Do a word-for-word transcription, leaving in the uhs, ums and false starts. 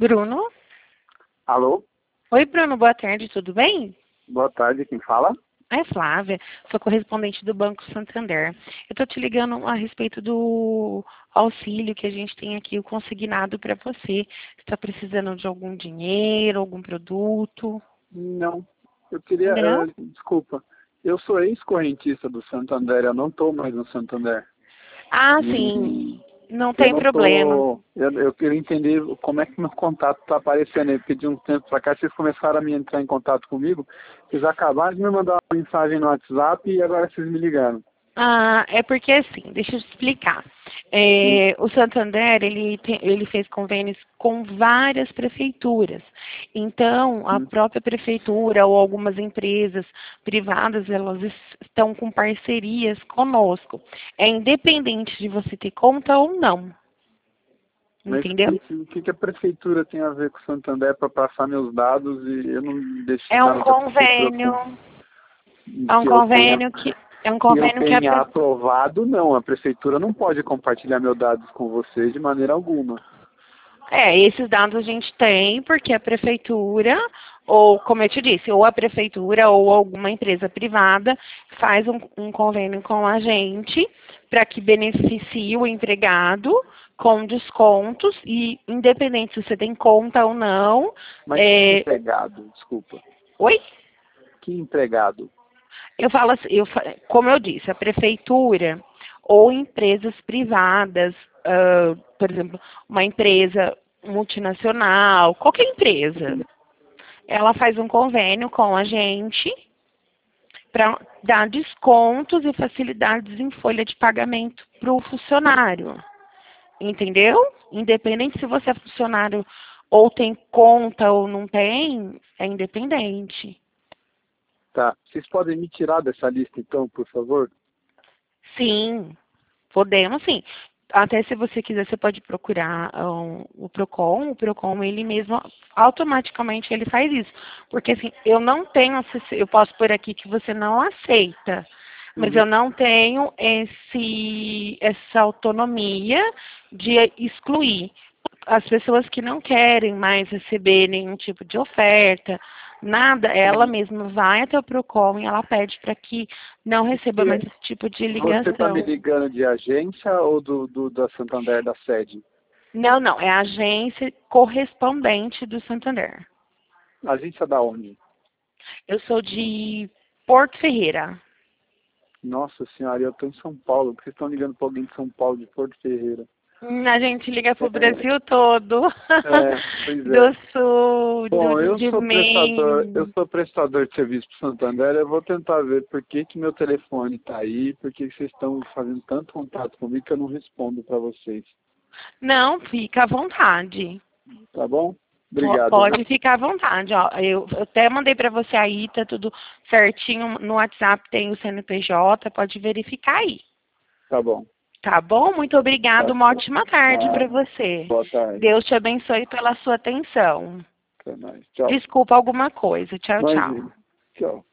Bruno? Alô? Oi, Bruno, boa tarde, tudo bem? Boa tarde, quem fala? É Flávia, sou correspondente do Banco Santander. Eu estou te ligando a respeito do auxílio que a gente tem aqui, o consignado para você. Está precisando de algum dinheiro, algum produto? Não. Eu queria... Não? Uh, desculpa. Eu sou ex-correntista do Santander, eu não estou mais no Santander. Ah, E sim, não eu tem não problema. tô... Eu, eu queria entender como é que meu contato está aparecendo aí, porque de um tempo para cá vocês começaram a me entrar em contato comigo, vocês acabaram de me mandar uma mensagem no WhatsApp e agora vocês me ligaram. Ah, é porque assim, deixa eu te explicar. Hum, É, o Santander, ele, tem- ele fez convênios com várias prefeituras. Então, a hum. própria prefeitura ou algumas empresas privadas, elas es- estão com parcerias conosco. É independente de você ter conta ou não. Mas o Entendeu? que, o que que a prefeitura tem a ver com o Santander para passar meus dados e eu não deixo É estar um onde a prefeitura convênio, é um que eu tenha convênio que é um que eu convênio que a, tenha pre- aprovado, não. A prefeitura não pode compartilhar meus dados com vocês de maneira alguma. É, esses dados a gente tem porque a prefeitura, ou como eu te disse, ou a prefeitura ou alguma empresa privada faz um, um convênio com a gente para que beneficie o empregado com descontos e independente se você tem conta ou não. Mas que É... empregado, desculpa. Oi? Que empregado? Eu falo assim, eu, fa- como eu disse, a prefeitura ou empresas privadas, ah, por exemplo, uma empresa multinacional, qualquer empresa, ela faz um convênio com a gente para dar descontos e facilidades em folha de pagamento para o funcionário. Entendeu? Independente se você é funcionário ou tem conta ou não tem, é independente. Tá. Vocês podem me tirar dessa lista, então, por favor? Sim, podemos sim. Até se você quiser, você pode procurar um, o Procon. O Procon, ele mesmo, automaticamente, ele faz isso. Porque, assim, eu não tenho, acess- eu posso pôr aqui que você não aceita, mas Uhum. eu não tenho esse, essa autonomia de excluir as pessoas que não querem mais receber nenhum tipo de oferta, nada, ela Uhum. mesma vai até o Procon e ela pede para que não receba mais E esse tipo de você está me ligação. ligando de agência ou do, do da Santander, da sede? Não, não, é a agência correspondente do Santander. Agência da onde? Eu sou de Porto Ferreira. Nossa senhora, eu estou em São Paulo. Vocês estão ligando para alguém de São Paulo, de Porto Ferreira. Hum, A gente liga pro É, Brasil todo. é, pois Do é. sul, do, Bom, eu de sou prestador, eu Maine. sou prestador de serviço para Santander, eu vou tentar ver por que, que meu telefone está aí, por que que vocês estão fazendo tanto contato comigo que eu não respondo para vocês. Não, fica à vontade. Tá bom? Po- Obrigado, viu? Pode ficar à vontade. Ó, eu, eu até mandei para você aí, tá tudo certinho. No WhatsApp tem o C N P J, pode verificar aí. Tá bom. Tá bom? Muito obrigada. Tá. Uma ótima tarde Ah, para você. boa tarde. Deus te abençoe pela sua atenção. Até mais. Tchau. Desculpa alguma coisa. Tchau, tchau. Imagina. Tchau.